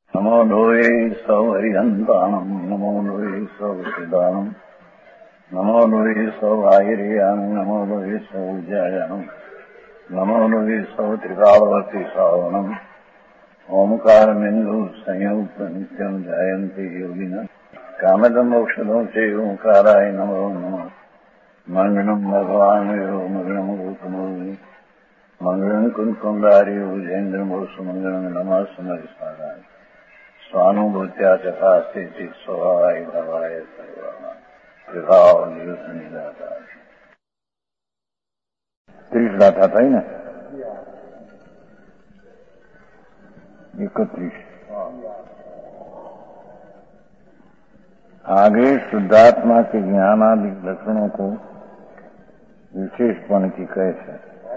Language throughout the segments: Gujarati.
નમો લોહે સૌહરિહંતાણમ નમો લોહે સૌસિદાનમ નમો લોહે સૌઆયર્યાણમ નમો લોહે સૌજ્યાયાણમ નમો લોહે સૌત્રિકાવતી સાવનમ ઓમકારમિંદુ સંયુક્ત નિત્યમ જાયંતી યોગિના કામદમ ઔષધો છે ઓંકારાય નમો નમઃ મંગળમ ભગવાન મંગળમ ગૌતમો મંગળમ કુંકુંડારી ઉજેન્દ્રમોસુ મંગળમ નમઃ સમરિસારાય સ્વાનુભૂત્યા ચકાસ્તે સ્વભાવાય ભવાય સર્વા વિભાવ નિદાતા 30 ગાથા થઈ ને 31 आगे शुद्धात्मा के ज्ञानादि लक्षणों को विशेषपण की कैसे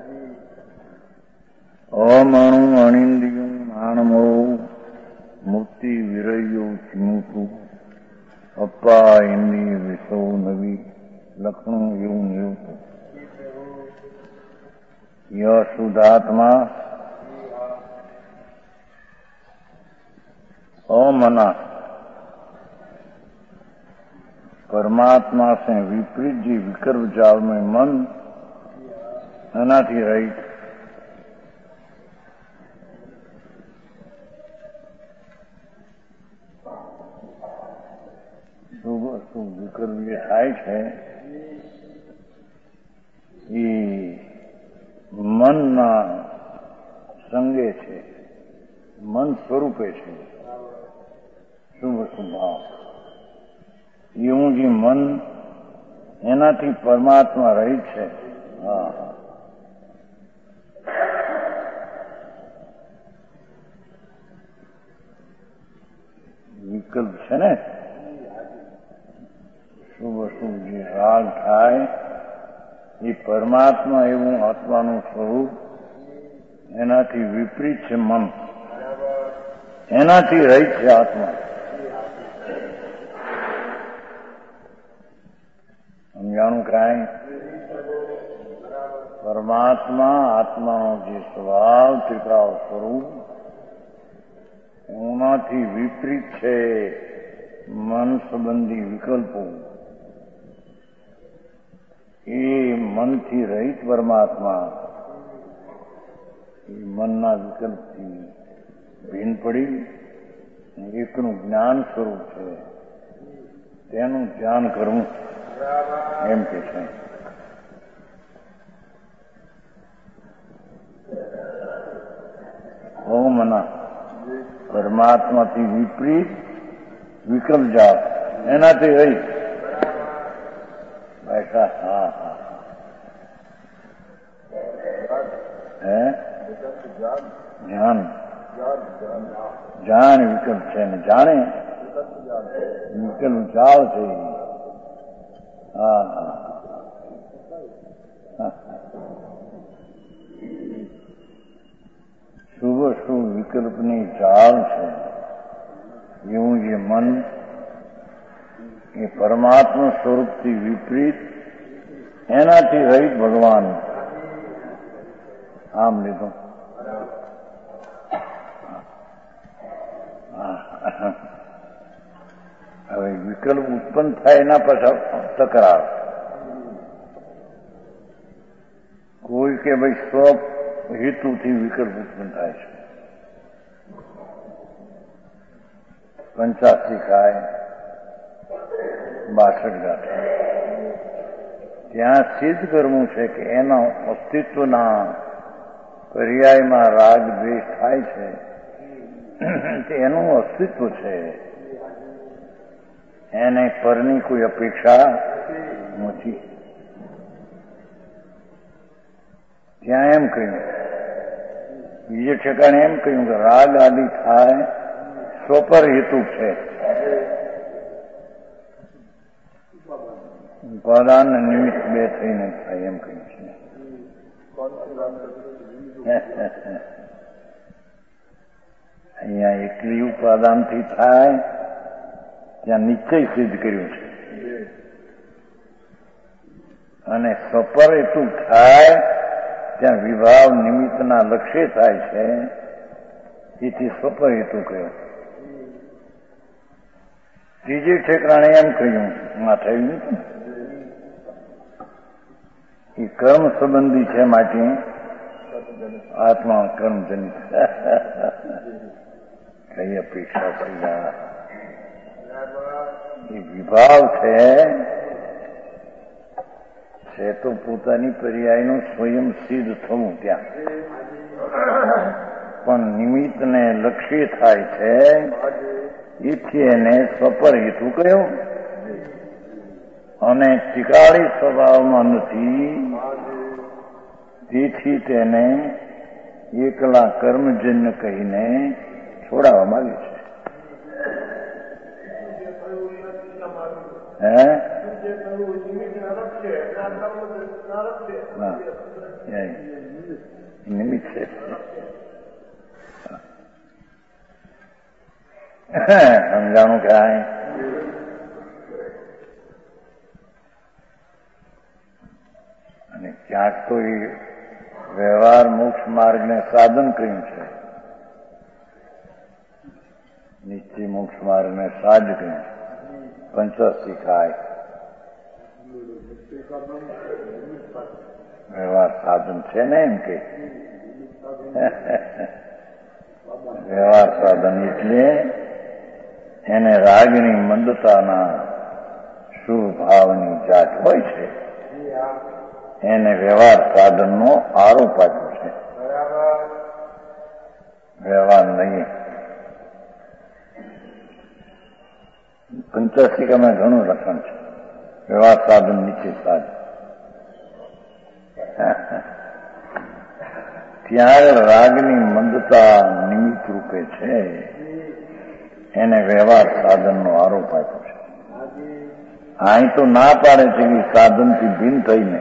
अमणु अणिंदियों नाणमो मुक्ति विरयो चिमुतु अप्पा इंद्रिय विषो नवी लक्षणों यूं युक्त यह शुद्धात्मा अमना परमात्मा से विपरीत जी विकल्प जाल में मन एनाથી રહિત શું વિકલ્પ જે થાય છે એ મનના સંગે છે, મન સ્વરૂપે છે. શુભ ભાવ એવું જે મન એનાથી પરમાત્મા રહિત છે. વિકલ્પ છે ને શુભ અશુભ જે રાગ થાય એ પરમાત્મા એવું આત્માનું સ્વરૂપ એનાથી વિપરીત છે. મન એનાથી રહિત છે આત્મા. સમજાણું કાંઈ? પરમાત્મા આત્માનો જે સ્વભાવ ત્રિકાળ સ્વરૂપ એનાથી વિપરીત છે મન સંબંધી વિકલ્પો. એ મનથી રહિત પરમાત્મા એ મનના વિકલ્પથી ભીન પડી એકનું જ્ઞાન સ્વરૂપ છે. તેનું ધ્યાન કરવું એમ કે છે. ઓમના પરમાત્માથી વિપરીત વિકલ્પ જાપ એનાથી રહી બેઠા. હા હા હે ધ્યાન જાણ વિકલ્પ છે ને જાણે વિકલ્પ જાળ છે. શુભ શુભ વિકલ્પની જાળ છે. એવું જે મન એ પરમાત્મા સ્વરૂપથી વિપરીત એનાથી રહિત ભગવાન આમ લીધું. હવે વિકલ્પ ઉત્પન્ન થાય એના પાછળ તકરાર. કોઈ કે ભાઈ સ્વ હેતુથી વિકલ્પ ઉત્પન્ન થાય છે. 85 ખાય 62 ગાંઠા ત્યાં સિદ્ધ કરવું છે કે એના અસ્તિત્વના પર્યાયમાં રાગ દ્વેષ થાય છે તે એનું અસ્તિત્વ છે. એને પરની કોઈ અપેક્ષા નથી. ત્યાં એમ કહ્યું, બીજે ઠેકાણે એમ કહ્યું કે રાગ આદિ થાય સ્વપર હેતુ છે. ઉપાદાન નિમિત્ત બે થઈને થાય એમ કહ્યું છે. અહીંયા એકલી ઉપાદાનથી થાય ત્યાં નિશ્ચય સિદ્ધ કર્યું છે. અને સપર હેતુ થાય ત્યાં વિભાવ નિમિત્તના લક્ષ્ય થાય છે. તેથી સપર હેતુ કહ્યું. ત્રીજી ઠેકાણે એમ કહ્યું માં થયું નથી. એ કર્મ સંબંધી છે માટે આત્મા કર્મજનિત. કઈ અપેક્ષા થઈ એ વિભાવ છે તો પોતાની પર્યાયનું સ્વયં સિદ્ધ થવું ત્યાં પણ નિમિત્તને લક્ષ્ય થાય છે. એથી એને સ્વપર હેતુ કહ્યું અને ટીકાળી સ્વભાવમાં નથી. તેથી તેને એકલા કર્મજન્ય કહીને છોડાવવામાં આવ્યું છે. નિમિત્ત છે. સમજાણું કાંઈ અને ક્યાંક તો એ વ્યવહાર મોક્ષ માર્ગને સાધન કહ્યું છે. નિશ્ચય મોક્ષ માર્ગને સાજ કહ્યું. પંચાસી ખાય વ્યવહાર સાધન છે ને એમ કે વ્યવહાર સાધન એટલે એને રાગની મંદતાના શુભ ભાવની જાત હોય છે એને વ્યવહાર સાધનનો આરોપ આપ્યો છે. વ્યવહાર નહીં. પંચાસિકામાં ઘણું લખણ છે. વ્યવહાર સાધન નીચે સાધન. ત્યાં રાગની મંદતા નિમિત્ત રૂપે છે એને વ્યવહાર સાધનનો આરોપ આપ્યો છે. અહીં તો ના પાડે છે કે સાધનથી ભિન્ન થઈને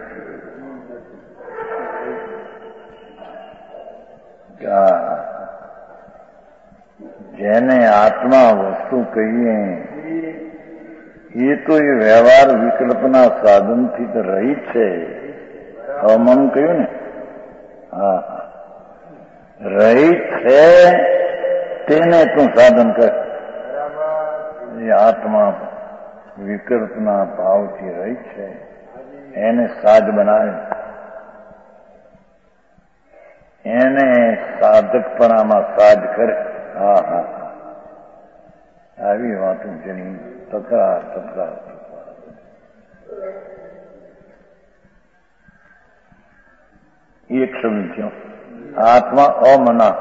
જેને આત્મા વસ્તુ કહીએ એ તો એ વ્યવહાર વિકલ્પના સાધનથી તો રહિત છે. હવામાન કહ્યું ને રહિત છે તેને તું સાધન કર. એ આત્મા વિકલ્પના ભાવથી રહિત છે એને સાજ બનાવે. એને સાધકપણામાં સાજ કરે. આવી વાતો જેની તકરાર એક શબ્દ થયો. આત્મા અમના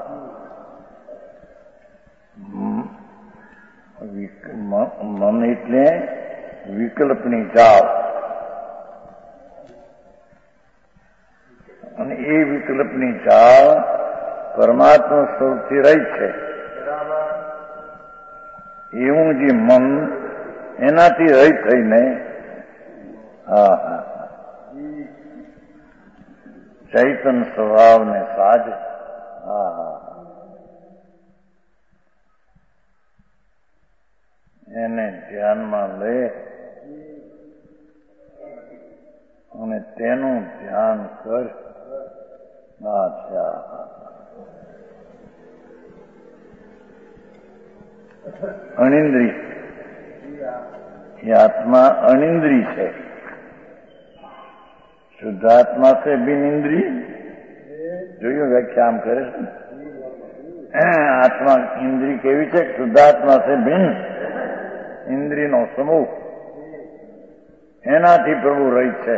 મન એટલે વિકલ્પની જાળ અને એ વિકલ્પની જાળ પરમાત્મા સ્વરૂપથી રહી છે. એવું જે મન એનાથી રહિત થઈને ચૈતન સ્વભાવને સાજ એને ધ્યાનમાં લે અને તેનું ધ્યાન કર. અનિંદ્રિય એ આત્મા અનિંદ્રિય છે. શુદ્ધાત્મા છે બિન ઇન્દ્રિય. જોયું વ્યાખ્યા આમ કરે છે. આત્મા ઇન્દ્રિય કેવી છે? શુદ્ધાત્મા છે બિન ઇન્દ્રિયનો સમૂહ. એનાથી પ્રભુ રહિત છે.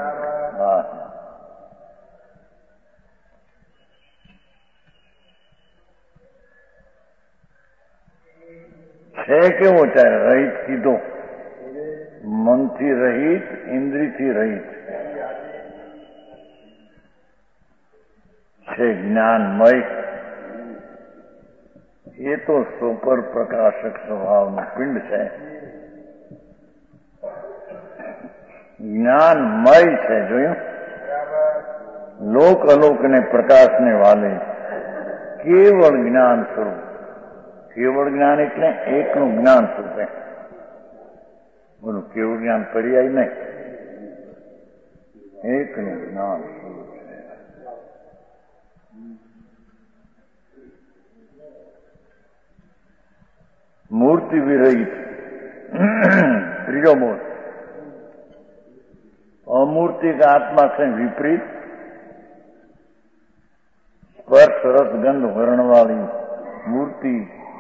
છે કેવો ચાહે રહિત કીધો. મનથી રહિત, ઇન્દ્રિયથી રહિત છે. જ્ઞાનમય એ તો સુપર પ્રકાશક સ્વભાવનું પિંડ છે. જ્ઞાનમય છે. જોયું? લોક અલોકને પ્રકાશને વાલે કેવળ જ્ઞાન સ્વરૂપ. કેવળ જ્ઞાન એટલે એકનું જ્ઞાન સ્વરૂપે. બોલું કેવું જ્ઞાન પર્યાય નહીં. એકનું જ્ઞાન સ્વરૂપ છે. મૂર્તિ मूर्ति विरहित त्रीजो मोह। अमूर्ति का आत्मा से विपरीत स्पर्श रस गंध वर्ण वाली मूर्ति,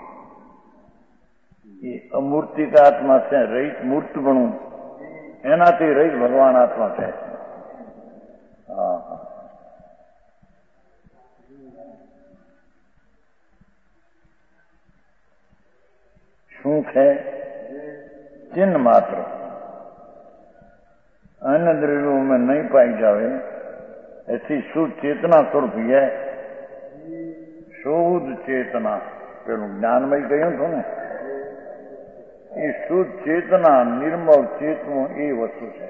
ये अमूर्ति का आत्मा से रहित मूर्त बनू एनाથી રહિત ભગવાન આત્મા છે। શું છે? चिन्ह मात्र अन्य द्रव्यों में नहीं पाई जावे ऐसी शुद्ध चेतना स्वरूप है। शुद्ध चेतना पेलू ज्ञानमय कहूं थो ने, ये शुद्ध चेतना निर्मल चेतनो ये वस्तु है।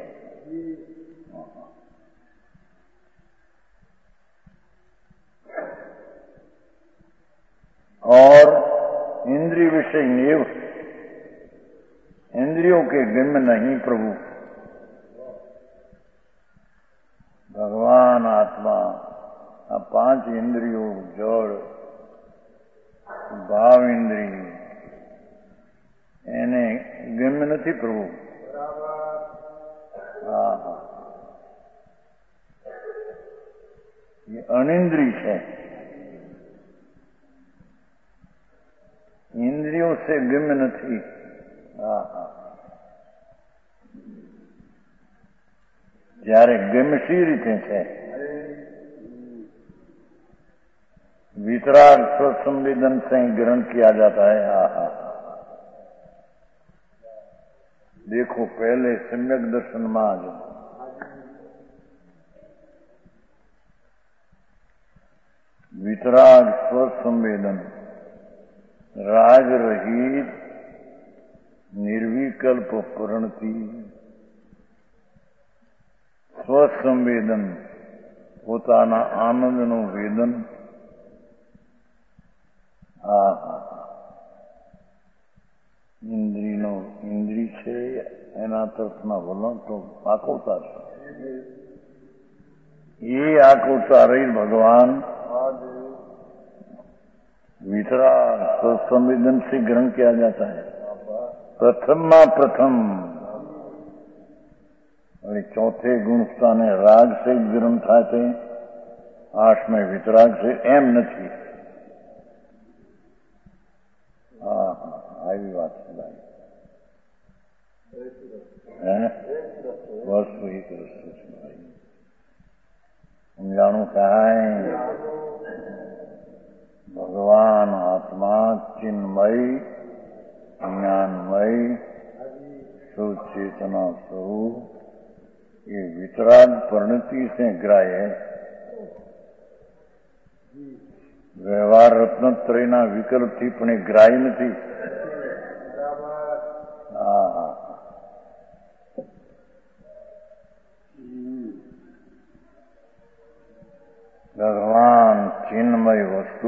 और इंद्रिय विषय नेव, इंद्रियों के गम्य नहीं प्रभु। भगवान आत्मा पांच इंद्रियों जड़ भाव इंद्रिय એને ગમ્ય નથી પ્રભુ। ये अनिंद्रिय है, इंद्रियों से गम्य નથી। જ્યારે ગમ્યશી રીતે છે वितराग स्वसंवेदन से ग्रहण किया जाता है। देखो पहले सम्यक दर्शन में आज वितराग स्वसंवेदन राग रहित निर्विकल्प परिणति स्वसंवेदन પોતાના આનંદનું વેદન। ઇન્દ્રિય છે એના તરફના વલણ તો આકુરતા છે। એ આકુરતા રહી ભગવાન वितराग संवेदन से ग्रहण किया जाता है। प्रथम और चौथे गुण स्थाने राग से ग्रहण था, 8 में वितराग से एम नहीं। આવી વાત છે ભાઈ, બસ એક રસ્તો છે ભાઈ। સમજાણું કાંઈ भगवान आत्मा चिन्मय ज्ञानमय सुचेतना स्वरूप ये वितराग परिणति से ग्राह्य है। व्यवहार रत्नत्रयना विकल्प थी पण ए ग्राह्य नहीं। भगवान चिन्मय वस्तु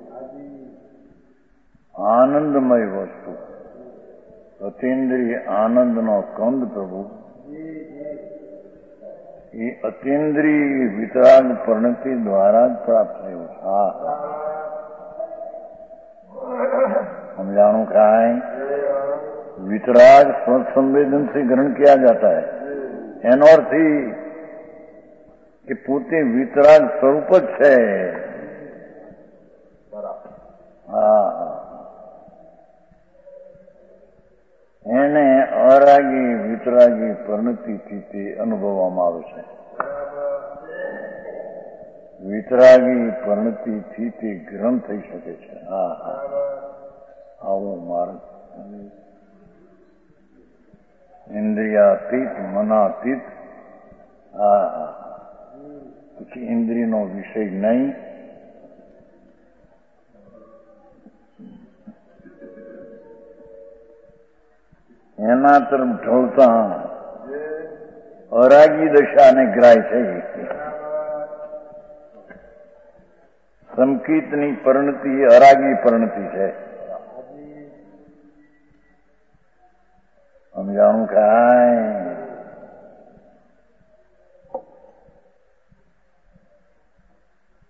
आनंदमय वस्तु अतीन्द्रिय आनंद नो कंद प्रभु ये अतीन्द्रिय वितराग परिणति द्वारा प्राप्त है। हम जानू क्या है वितराग स्वसंवेदन से ग्रहण किया जाता है। एनो अर्थ कि पोते वितराग स्वरूप ज छे। એને અરાગી વિતરાગી પરિણતિથી તે અનુભવવામાં આવે છે। વિતરાગી પરિણતિથી તે ગ્રહણ થઈ શકે છે। આવો માર્ગ ઇન્દ્રિયાતીત મનાતીત પછી ઇન્દ્રિયનો વિષય નહીં। એના તરફ ઢોળતા અરાગી દશાને ગ્રાહ્ય છે। સંકિતની પરિણતિ અરાગી પરિણતિ છે। સમજાણું કાંઈ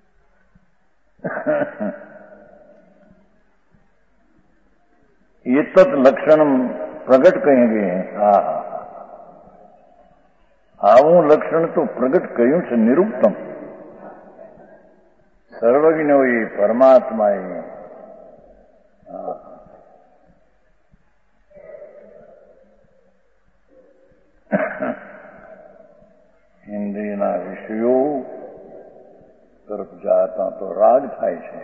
એ તત્ લક્ષણ પ્રગટ કહેંગે. હા હા, આવું લક્ષણ તો પ્રગટ કહ્યું છે નિરૂપતમ. સર્વજ્ઞ હોય પરમાત્મા એ. ઇન્દ્રિયના વિષયો તરફ જાતા તો રાગ થાય છે.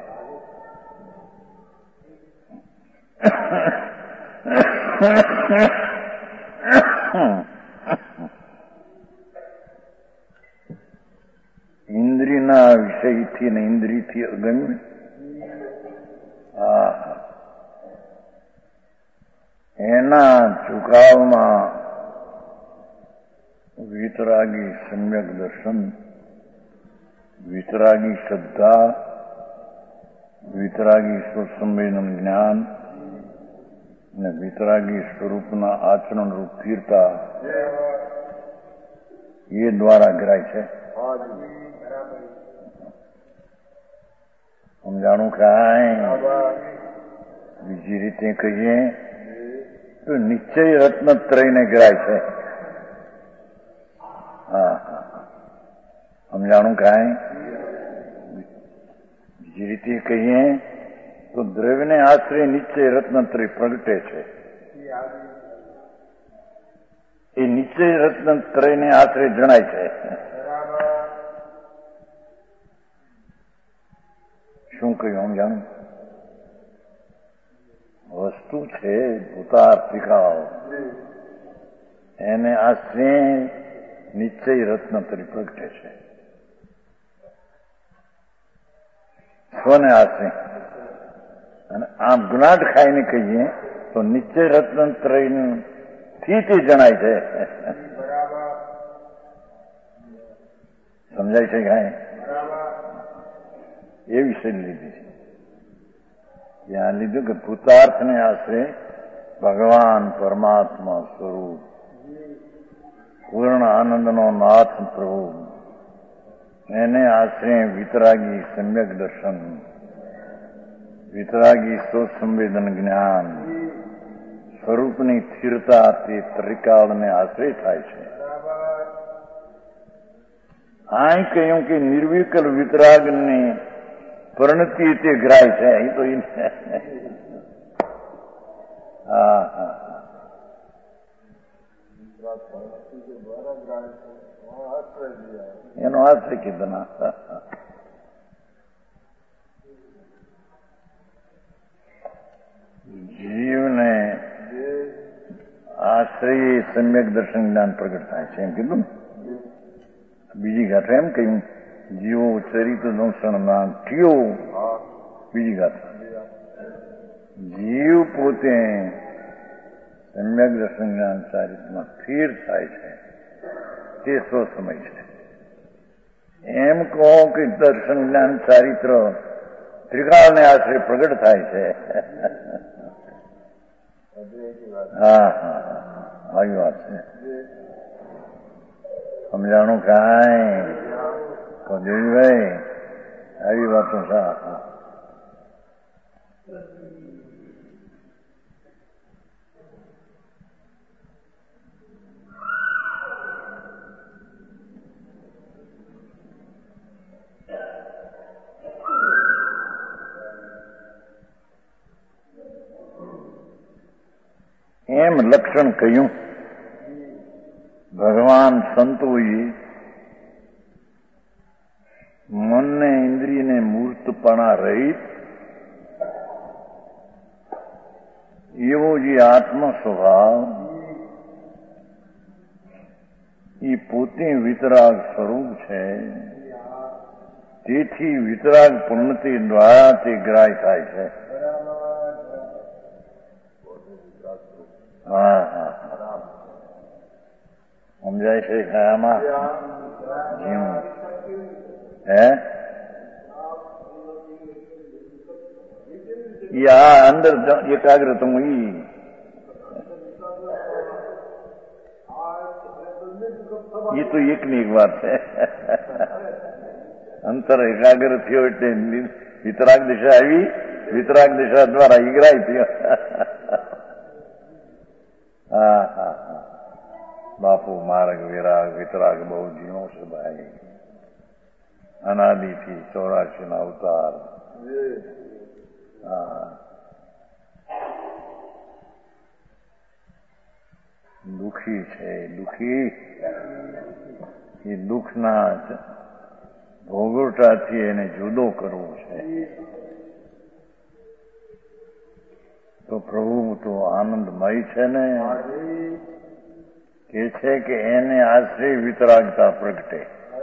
ઇન્દ્રિયના વિષયથી ને ઇન્દ્રિયથી અગમ્ય. એના ઝુકાવમાં વિતરાગી સમ્યક દર્શન, વિતરાગી શ્રદ્ધા, વિતરાગી સ્વસંવેદન જ્ઞાન અને વિતરાગી સ્વરૂપના આચરણ રૂપ સ્થિરતા એ દ્વારા ગ્રાય છે. સમજાણું કાંઈ? બીજી રીતે કહીએ તો નિશ્ચય રત્નત્રયને ગ્રાય છે. હા હા, સમજાણું કાંઈ? બીજી રીતે કહીએ તો દ્રવ્યને આશ્રય નિશ્ચય રત્નત્રય પ્રગટે છે. એ નિશ્ચય રત્નત્રયને આશ્રય જણાય છે. શું કહ્યું સમજાણું? વસ્તુ છે ભૂતાર્થિકાઓ, એને આશ્રય નિશ્ચય રત્નત્રય પ્રગટે છે. સ્વને આશ્રય. અને આમ ગુનાટ ખાઈને કહીએ તો નિશ્ચય રત્નત્રય થી તે જણાય છે. સમજાય છે કાંઈ? એ વિષય લીધી છે. ત્યાં લીધું કે ભૂતાર્થને આશ્રય ભગવાન પરમાત્મા સ્વરૂપ પૂર્ણ આનંદનો નાથ પ્રભુ, એને આશ્રય વિતરાગી સમ્યક દર્શન, વિતરાગી સ્વસંવેદન જ્ઞાન, સ્વરૂપની સ્થિરતા તે ત્રિકાળને આશ્રય થાય છે. આ કહ્યું કે નિર્વિકલ વિતરાગની પરિણતિ તે ગ્રાય છે. એ તો હા હા, એનો આશ્રય કીધો. જીવને આશ્રય સમ્યક દર્શન જ્ઞાન પ્રગટ થાય છે એમ કીધું. બીજી ગાથ એમ કહ્યું જીવો ચરિત્ર દંશન ના કયો. બીજી ગાથ જીવ પોતે સમ્યક દર્શન જ્ઞાન ચારિત્રમાં સ્થિર થાય છે તે સ્વસમય છે. એમ કહો કે દર્શન જ્ઞાન ચારિત્ર ત્રિકાળને આશ્રય પ્રગટ થાય છે. હા હા, આવી વાત છે. સમજાણું કાંઈ? જોયું આવી વાતો. હા હા, એમ લક્ષણ કહ્યું. ભગવાન સંતોએ મનને ઇન્દ્રિયને મૂર્તપણા રહિત એવો જે આત્મ સ્વભાવ એ પોતે વિતરાગ સ્વરૂપ છે. તેથી વિતરાગ પૂર્ણતિ દ્વારા તે ગ્રાહ્ય થાય છે. હા હા, સમજાય છે આમાં? હે આ અંદર એકાગ્રતમ એ તો એકની એક વાત છે. અંતર એકાગ્ર થયો એટલે વિતરાગ દિશા આવી, વિતરાગ દિશા દ્વારા ઈગ્રાય થયો. હા હા હા, બાપુ માર્ગ વિરાગ વિતરાગ બહુ ઝીણો છે ભાઈ. અનાદિથી 84 ના અવતાર. હા, દુઃખી છે, દુઃખી. એ દુઃખના ભોગવટાથી એને જુદો કરવો છે. તો પ્રભુ તો આનંદમય છે ને, કે છે કે એને આશ્રય વિતરાગતા પ્રગટે,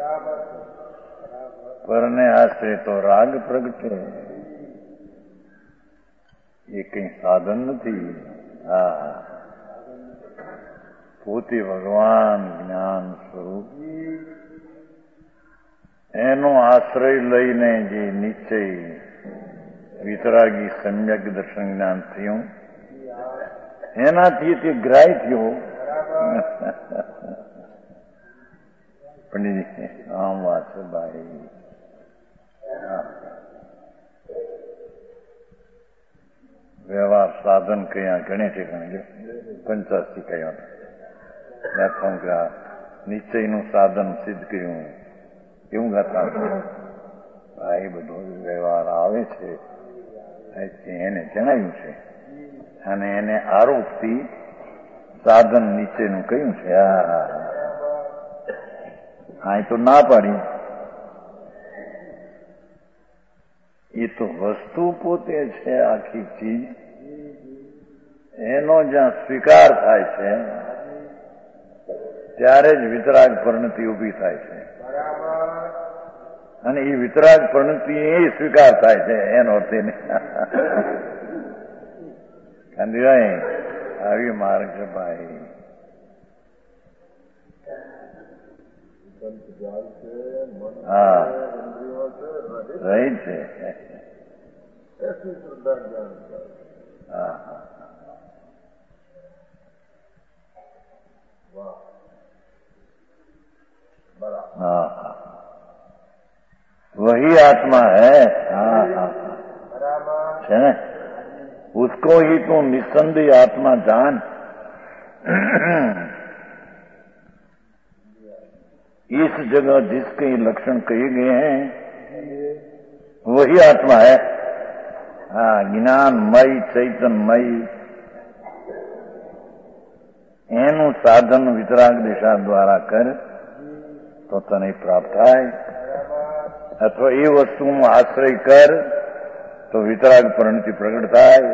પરને આશ્રય તો રાગ પ્રગટે. એ કઈ સાધન નથી. હા, પોતે ભગવાન જ્ઞાન સ્વરૂપ, એનો આશ્રય લઈને જે નિશ્ચય વિતરાગી સમ્યક દર્શન જ્ઞાન થયું, એનાથી તે ગ્રાહ્ય થયો. પંડિતજી આમ વાત છે ભાઈ. વ્યવહાર સાધન કયા ગણે છે, ગણે 85 કયા નિશ્ચયનું સાધન સિદ્ધ કર્યું, એવું ગાતા ભાઈ. બધો વ્યવહાર આવે છે, એને જણાવ્યું છે, અને એને આરોપથી સાધન નીચેનું કહ્યું છે. હા, તો ના પાડી. એ તો વસ્તુ પોતે છે, આખી ચીજ. એનો જ્યાં સ્વીકાર થાય છે, ત્યારે જ વિતરાગ પરિણતિ ઉભી થાય છે. અને એ વિતરાગ પરિણતિ એ સ્વીકાર થાય છે, એનો અર્થ નહીં. કાંદીભાઈ, આવી માર્ગ છે ભાઈ. હા, રહી છે. હા હા, हाँ हाँ, वही आत्मा है. हाँ हाँ, है ना, उसको ही तो निस्संदेह आत्मा जान. इस जगह जिसके लक्षण कहे गए हैं वही आत्मा है. हाँ, ज्ञानमय चैतन्यमय એનું સાધન વિતરાગ દિશા દ્વારા કર તો તને પ્રાપ્ત થાય, અથવા એ વસ્તુનો આશ્રય કર તો વિતરાગ પરિણતિ પ્રગટ થાય.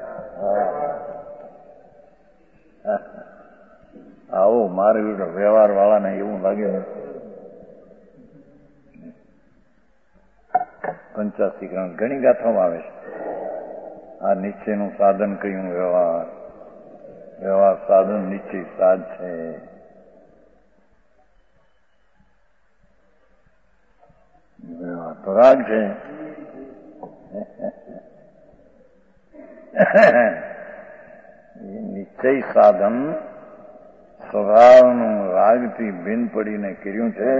આવો મારે વ્યવહાર વાળાને એવું લાગે. 85 ઘણી ગાથામાં આવે છે. આ નિશ્ચયનું સાધન કયું વ્યવહાર, વ્યવહાર સાધન નિશ્ચય સાધ છે. વ્યવહાર તો રાગ છે. નિશ્ચય સાધન સ્વભાવનું રાગથી ભિન્ન પડીને કર્યું છે.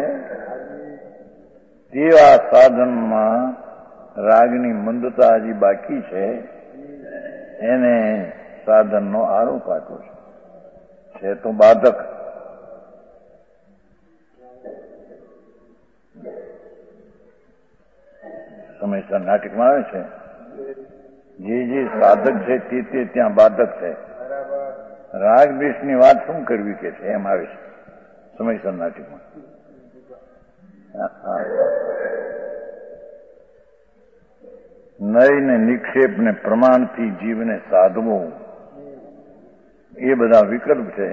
તેવા સાધનમાં રાગની મંદતા હજી બાકી છે, એને સાધનનો આરોપ આપ્યો છે તો બાધક. સમયસર નાટકમાં આવે છે, જે સાધક છે તે ત્યાં બાધક છે. રાગ દ્વેષની વાત શું કરવી કે છે, એમ આવે છે સમયસર નાટકમાં. નય ને નિક્ષેપ ને પ્રમાણથી જીવને સાધવો, એ બધા વિકલ્પ છે.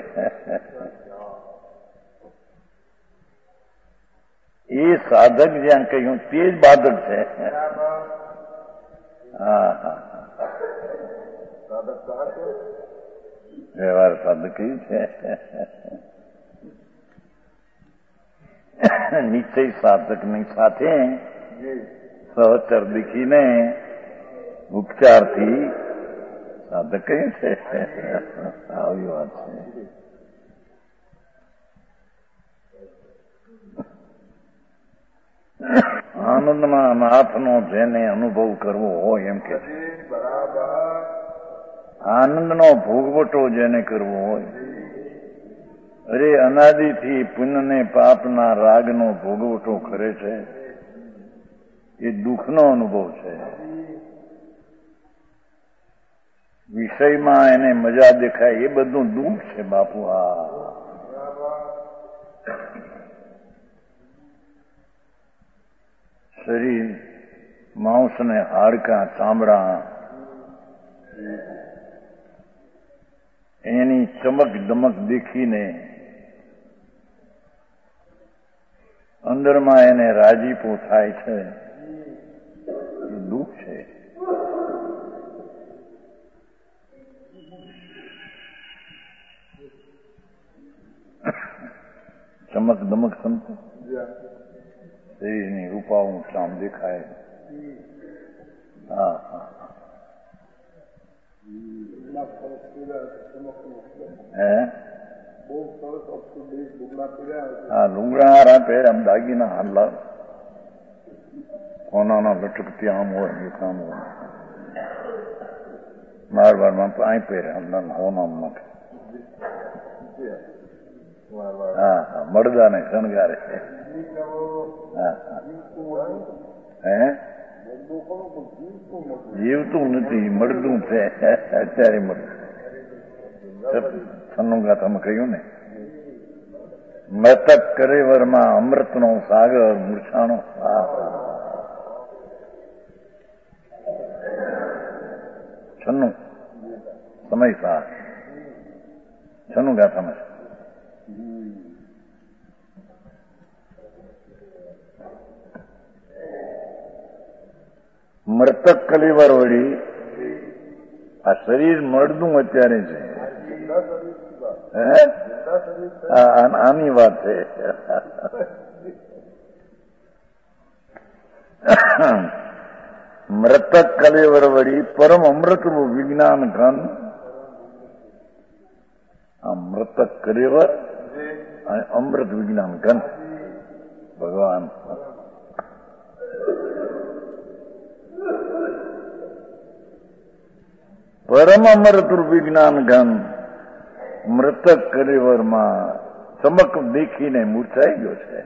એ સાધક જ્યાં કહ્યું તે જ બાધક છે. હા હા, વ્યવહાર સાધક કયું છે. નિશ્ચય સાધકની સાથે સહચર દીખીને ઉપચારથી સાધક કયું છે. આવી વાત છે. આનંદના નાથનો જેને અનુભવ કરવો હોય એમ કે છે, આનંદનો ભોગવટો જેને કરવો હોય, અરે અનાદિથી પુણ્યને પાપના રાગનો ભોગવટો કરે છે, એ દુઃખનો અનુભવ છે. વિષયમાં એને મજા દેખાય એ બધું દુઃખ છે બાપુ. આ શરીર, માંસ ને હાડકાં, ચામડા, એની ચમક દમક દેખીને અંદરમાં એને રાજીપો થાય છે, એ દુઃખ છે. ચમક દમક સમજો, શરીરની રૂપાવું શામ દેખાય. હા હા હે હા લુગડા હારા પહેરે, આમ દાગીના હાલા કોનાના લટકતી આમ હોય એ કામ હોય. બારમાં અહીં પહેરે હોનામ નાખે. હા હા મળદાને શણગારે. હા હા હે જીવતું નથી, મળદું છે અત્યારે. છન્નું તમે કહ્યું ને, મૃતક કરેવરમાં અમૃતનો સાગર મૂર્છાણો. છન્નું સમય સાર છન્નું ગાથામાં છે. મૃતક કલેવર વળી આ શરીર મળદું અત્યારે છે. આની વાત છે. મૃતક કલેવર વળી પરમ અમૃત વિજ્ઞાન ઘન. આ મૃતક કલેવર અને અમૃત વિજ્ઞાન ઘન ભગવાન. પરમ અમૃત વિજ્ઞાન ઘન મૃતક કલેવરમાં ચમક દેખીને મૂર્છાઈ ગયો છે.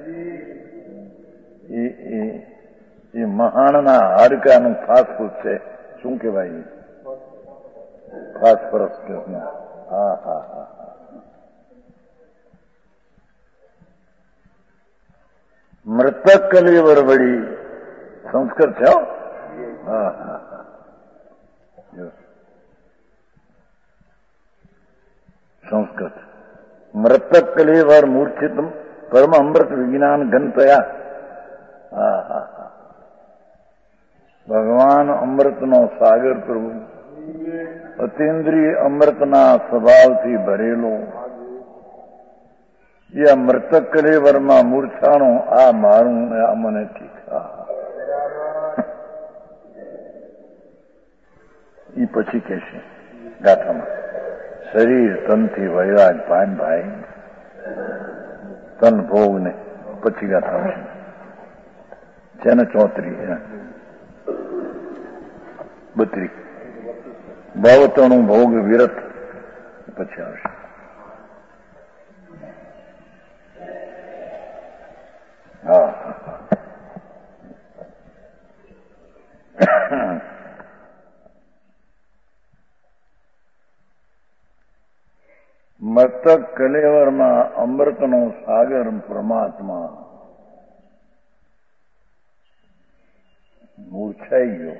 એ મહાણના હાડકાનું ફાસ્ફૂસ છે. શું કહેવાય? ફાસ્ફરસ. હા હા હા મૃતક કલેવર વળી સંસ્કૃત છે. હા હા હા સંસ્કૃત. મૃતક કલેવર મૂર્છિત પરમ અમૃત વિજ્ઞાન ઘનતયા. હા હા હા ભગવાન અમૃતનો સાગર પ્રભુ, અતિન્દ્રિય અમૃતના સ્વભાવથી ભરેલો એ મૃતક કલેવરમાં મૂર્છાણો. આ મારું, આ મને ઠીક. એ પછી કે છે ગાથામાં, શરીર તનથી વૈરાગ ભાન ભાઈ તન ભોગ ને પછી ગાથામાં છે ને 34 32 ભાવતણું ભોગ વિરત પછી આવશે. હા મૃતક કલેવરમાં અમૃતનો સાગર પરમાત્મા મૂર્છાઈ ગયો.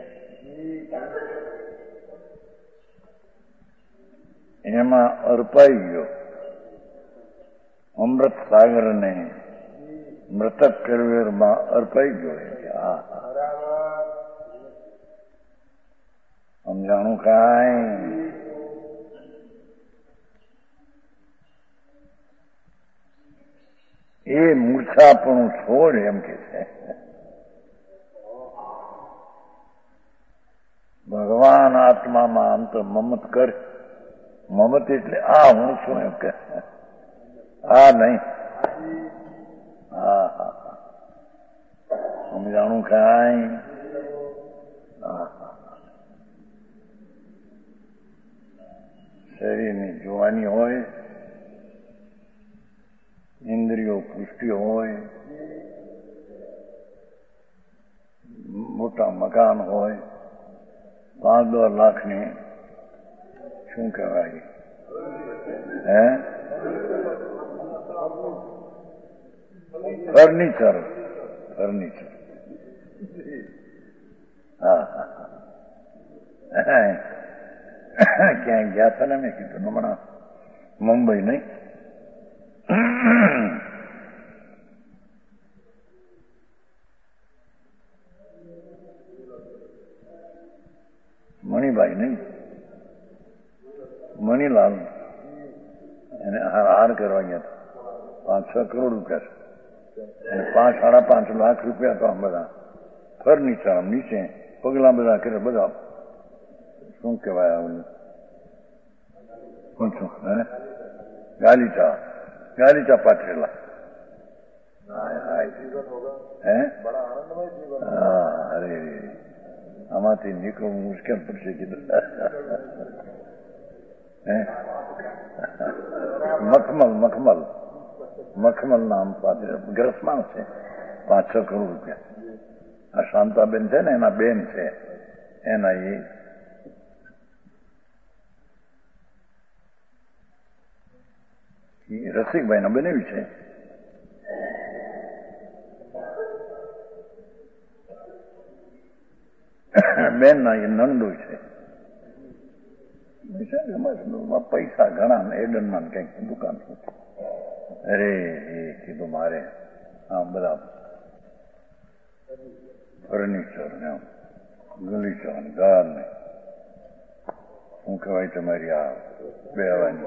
એમાં અર્પાઈ ગયો. અમૃત સાગરને મૃતક કલેવરમાં અર્પાઈ ગયો. સમજાણું કાંઈ? એ મૂર્છાપણું છોડ એમ કે છે. ભગવાન આત્મામાં અંત મમત કર. મમત એટલે આ હું છું એમ કે, આ નહીં. હા હા સમજાણું કાંઈ? શરીરની જોવાની હોય, ઇન્દ્રિયો પુષ્ટિ હોય, મોટા મકાન હોય, 5-10 લાખની શું કહેવાય ફર્નિચર. હા ક્યાંય ગયા હતા ને, મેં કીધું હમણાં મુંબઈ નહીં, મણિભાઈ નહીં, મણિલાલ, એને હાર કરવા ગયા હતા. 5-6 કરોડ રૂપિયા છે અને 5-5.5 લાખ રૂપિયા તો આમ બધા ફર્નિચર, આમ નીચે પગલા બધા કરે, બધા શું કહેવાય શું ગાલીચા પાથરેલા. અરે આમાંથી નીકળવું મુશ્કેલ પડશે કીધું. મખમલ નામ પાત્ર ગ્રસમાં છે. 5-6 કરોડ રૂપિયા. આ શાંતાબેન છે ને, એના બેન છે, એના રસિકભાઈ ના બનાવી છે. બેન ના એ નંદોય છે. પૈસા ઘણા ને એડનમાં કઈક દુકાન છે. અરે એ કીધું મારે આમ બધા ફર્નિચર ને ગલીચા ને ગાર ને શું કહેવાય તમારી આ બેવાની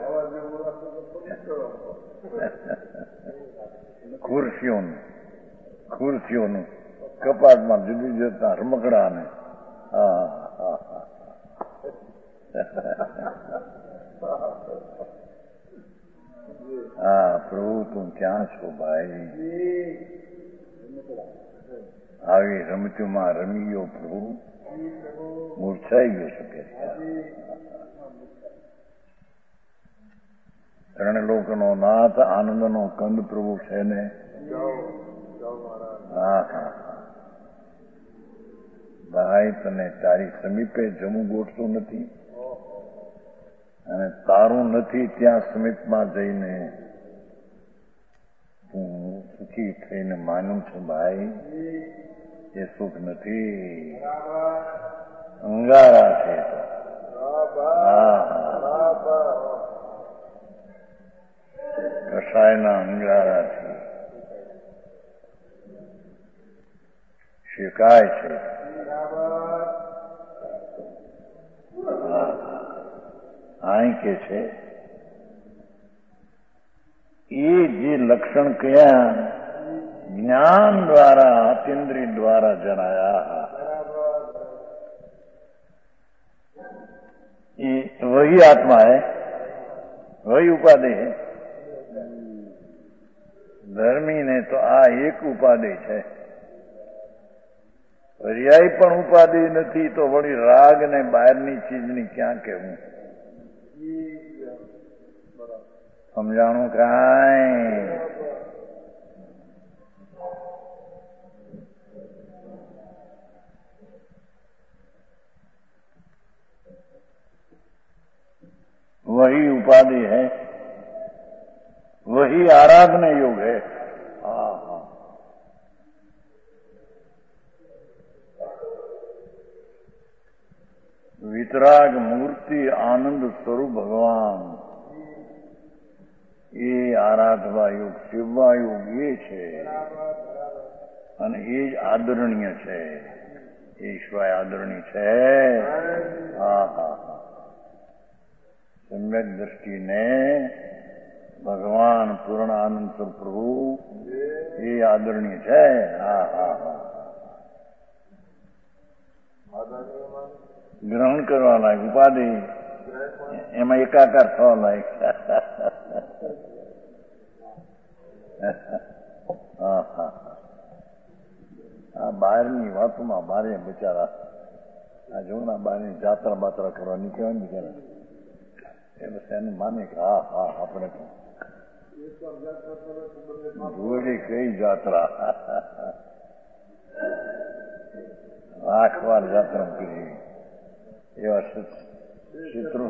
ખુરશીઓનું કપાટમાં જુદી જતા રમકડા ને. હા પ્રભુ તું ક્યાં છો ભાઈ? આવી રમતુમાં રમી ગયો પ્રભુ, મૂર્છાઈ ગયો શકે. ત્રણ લોકોનો નાથ, આનંદનો કંદ પ્રભુ છે ને. હા ભાઈ, તને તારી સમીપે જમવું ગોઠતું નથી અને તારું નથી ત્યાં સમીપમાં જઈને તું સુખી થઈને માનું છું ભાઈ, એ સુખ નથી, અંગારા છે. કસાયના અંગારા છે, શેકાય છે. અહીં કે છે એ જે લક્ષણ કયા જ્ઞાન દ્વારા અતિન્દ્રિય દ્વારા જણાયા, એ વહી આત્મા है, वही उपाधि है. ધર્મી ને તો આ એક ઉપાધિ છે, પર્યાય પણ ઉપાધિ નથી તો વળી રાગ ને બહારની ચીજની ક્યાં કહેવું? સમજાણું કાંઈ? वही उपाधि है, वही आराधना योग है. વિતરાગ મૂર્તિ આનંદ સ્વરૂપ ભગવાન, એ આરાધવા યુગ, શિવવા યુગ એ છે અને એ જ આદરણીય છે. એ સિવાય આદરણીય છે. સમ્યક દ્રષ્ટિને ભગવાન પૂર્ણ આનંદ સ્વરૂપ પ્રભુ એ આદરણીય છે. ગ્રહણ કરવા લાયક, ઉપાધિ એમાં એકાકાર થવા લાયક. આ બહારની વાતોમાં મારે બિચારા આ જોના બહારની જાત્રા બાત્રા કરવા નીકળ્યા બિચારા એ બસ એનું માને કે હા હા આપણે જોડી કઈ જાત્રા 8 વાર જાત્રા કરી એવા ચિત્રો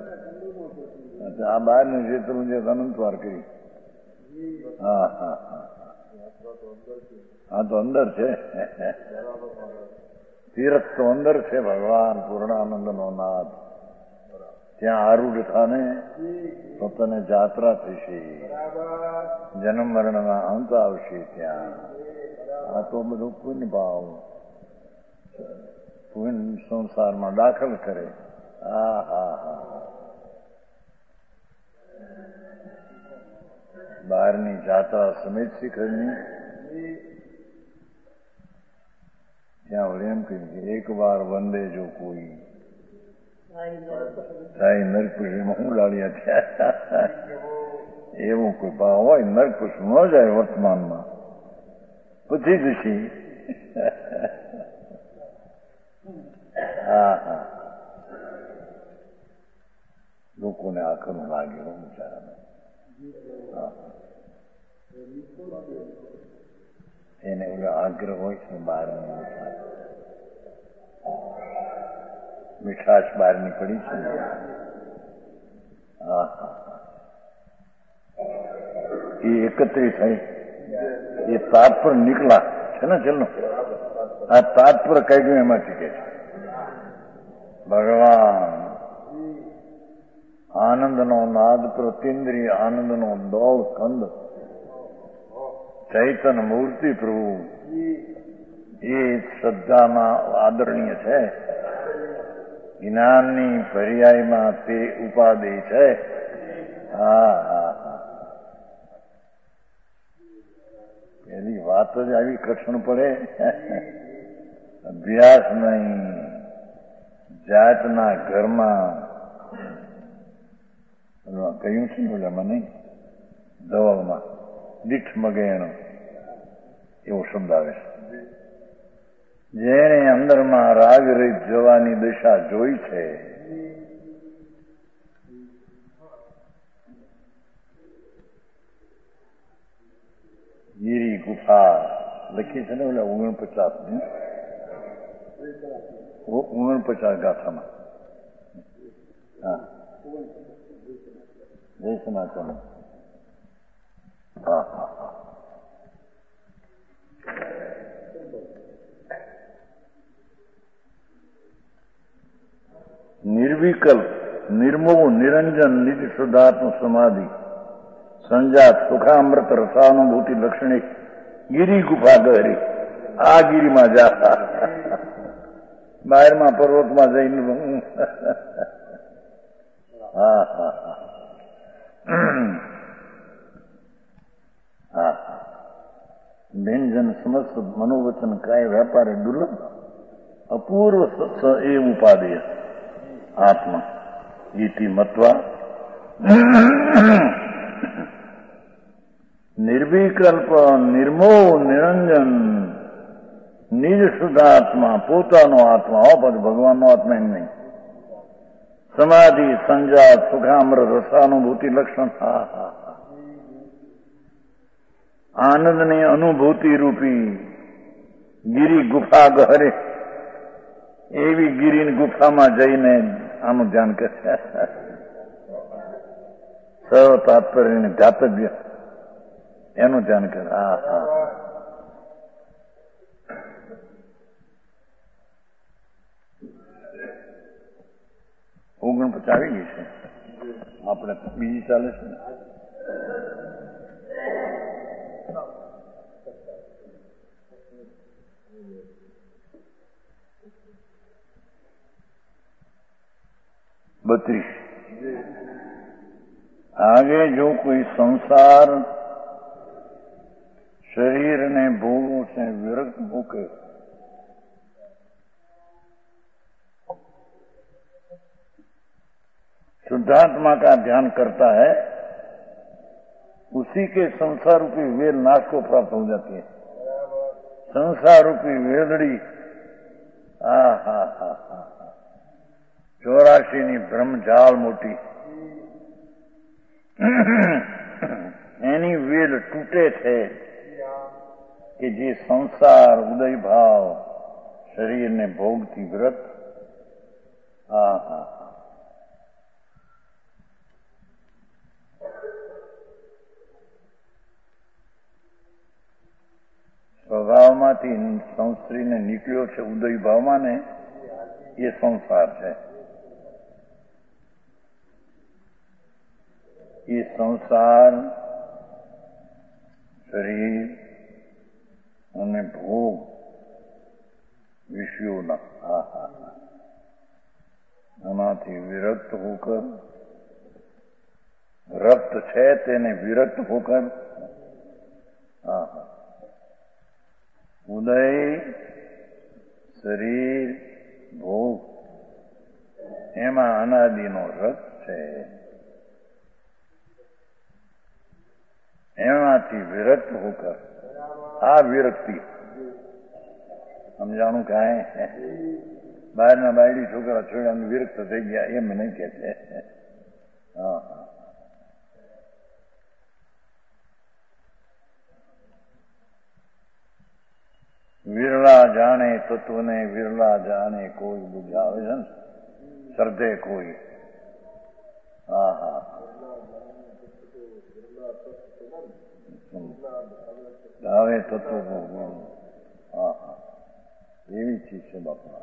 આ બહારનું ચિત્રું છે અનંત વાર કરી. હા હા હા હા તો અંદર છે તીરથ તો અંદર છે ભગવાન પૂર્ણાનંદ નો નાથ. ત્યાં આરૂઢ થાને તો તને જાત્રા થશે, જન્મ મરણના અંત આવશે ત્યાં. આ તો બધું પુણ્ય ભાવ પુણ્ય સંસારમાં દાખલ કરે. હા હા હા બહારની જાત્રા સમેત શિખરની ત્યાં વળી એમ કહ્યું કે એક વાર વંદે જો કોઈ થાય નરકુશીમાં હું લાડ્યા થયા. એવું કોઈ ભાવ હોય નરકુશ ન જાય વર્તમાનમાં પછી જશે. હા હા લોકોને આખરું લાગે હું બિચારાને. એને ઓલો આગ્રહ હોય છે બહારની મીઠાશ બહારની પડી છે ને. હા હા એ એકત્રિત થઈ એ તાપ પર નીકળા છે ને ચલો આ તાપ પર કઈ ગયું એમાંથી કે છે ભગવાન આનંદનો નાદ પ્રતિન્દ્રિય આનંદનો દોડ કંદ ચૈતન મૂર્તિ પ્રભુ એ શ્રદ્ધામાં આદરણીય છે. જ્ઞાનની પર્યાયમાં તે ઉપાધિ છે. હા હા હા એની વાત જ આવી કઠણ પડે. અભ્યાસ નહીં જાતના ઘરમાં કહ્યું છે ને મને દવામાં દીઠ મગેણો એવો શબ્દ આવે છે. જેણે અંદરમાં રાગ રહિત જવાની દિશા જોઈ છે ગીરી ગુફા લખી છે ને ઓલા 49 49 ગાથામાં. હા જય સનાતન. હા હા હા નિર્વિકલ્પ નિર્મોહ નિરંજન નિજ શુદ્ધાત્મ સમાધિ સંજાત સુખામૃત રસાનુભૂતિ લક્ષણિક ગિરી ગુફા ગહરી. આ ગિરીમાં જાતા બહારમાં પર્વતમાં જઈને. હા હા હા હા વ્યંજન સમસ્ત મનોવચન કાય વ્યાપારે દુર્લભ અપૂર્વ એ ઉપાધિ આત્મા ઇતિ મત્વા નિર્વિકલ્પ નિર્મોહ નિરંજન નિજ શુદ્ધાત્મા પોતાનો આત્મા હો પછી ભગવાનનો આત્મા એમ નહીં. સમાધિ સંજાત સુખામ્ર રસાનુભૂતિ લક્ષણ. હા હા હા આનંદની અનુભૂતિ રૂપી ગિરી ગુફા ગહરે એવી ગિરીની ગુફામાં જઈને આનું ધ્યાન કરે. સર્વ તાત્પર્ય ધાતવ્ય એનું ધ્યાન કરે. હા હા 49 આવી ગઈ છે. આપણે બીજી ચાલે છે ને. બત્રીસ आगे जो कोई संसार शरीर ने भोगों से विरक्त होकर शुद्धात्मा का ध्यान करता है उसी के संसार रूपी वेल नाश को प्राप्त हो जाती है. संसार रूपी वेलड़ी हा हा हा हा 84 ની બ્રહ્મજાળ મોટી એની વેલ તૂટે છે કે જે સંસાર ઉદય ભાવ શરીરને ભોગથી વ્રત. હા હા હા. સ્વભાવમાંથી સંસ્ત્રીને નીકળ્યો છે ઉદય ભાવમાં ને એ સંસાર છે. એ સંસાર શરીર અને ભોગ વિષયોના આમાંથી વિરક્ત હોકર રક્ત છે તેને વિરક્ત હોકર ઉદય શરીર ભોગ એમાં અનાદિનો રસ છે. એમાંથી વિરક્ત હોકર આ વિરક્તિ સમજાણું કાંઈ બહારના બાયડી છોકરા છોડ્યા વિરક્ત થઈ ગયા એમ નહીં કે છે. હા હા. વિરલા જાણે તત્વને વિરલા જાણે કોઈ બુઝાવે છે ને શ્રદ્ધે કોઈ. હા હા. આવે તત્વ. હા હા. એવી ચીજ છે બાપા.